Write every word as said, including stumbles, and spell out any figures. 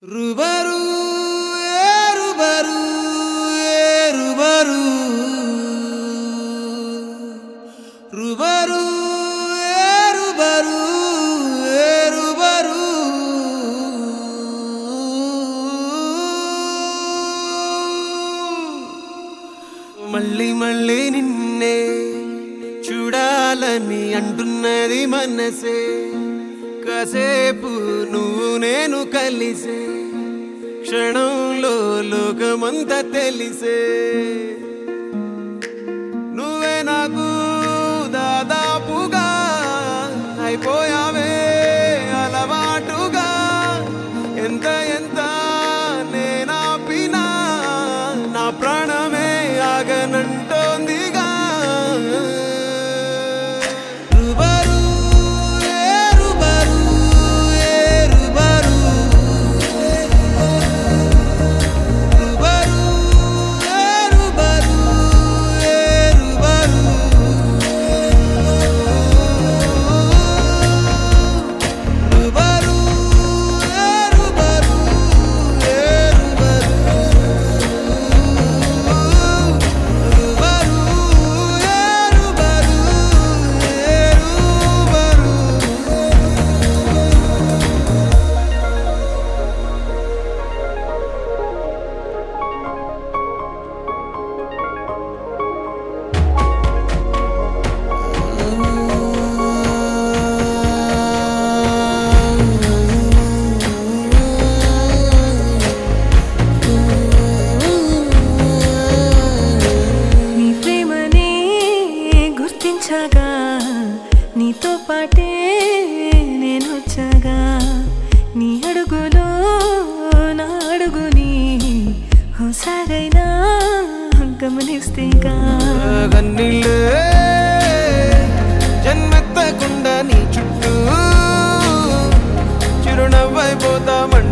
రుబరు ఏ రుబరు ఏ రుబరు రుబరు ఏ రుబరు ఏ రుబరు మళ్ళీ మళ్ళీ నిన్నే చూడాలని అంటున్నది మనసే కాసేపు నువ్వు నేను కలిసే క్షణంలో లోకమంతా తెలిసే నువ్వే నాకు దాదాపుగా అయిపోయావే అలవాటుగా ఎంత ఎంత నేనాపినా నా ప్రాణమే ఆగనంటోందిగా నీతో పాటే నేను వచ్చాగా నీ అడుగులో నా అడుగుని హోసారైనా గమనిస్తేగా గన్నీళ్ళే జన్మెత్తకుండా నీ చుట్టూ చిరునవ్వైపోతామ